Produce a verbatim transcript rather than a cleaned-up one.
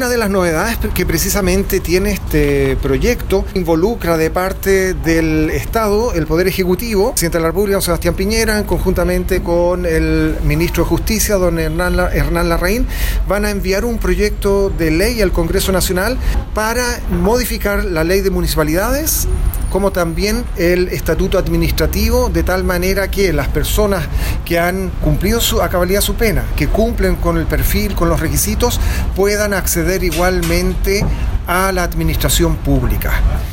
una de las novedades que precisamente tiene este proyecto involucra de parte del Estado, el Poder Ejecutivo, el presidente de la República, don Sebastián Piñera, conjuntamente con el ministro de Justicia, don Hernán, Hernán Larraín, van a enviar un proyecto de ley al Congreso Nacional para modificar la ley de municipalidades, como también el estatuto administrativo, de tal manera que las personas que han cumplido su, a cabalidad su pena, que cumplen con el perfil, con los requisitos, puedan acceder igualmente a la administración pública.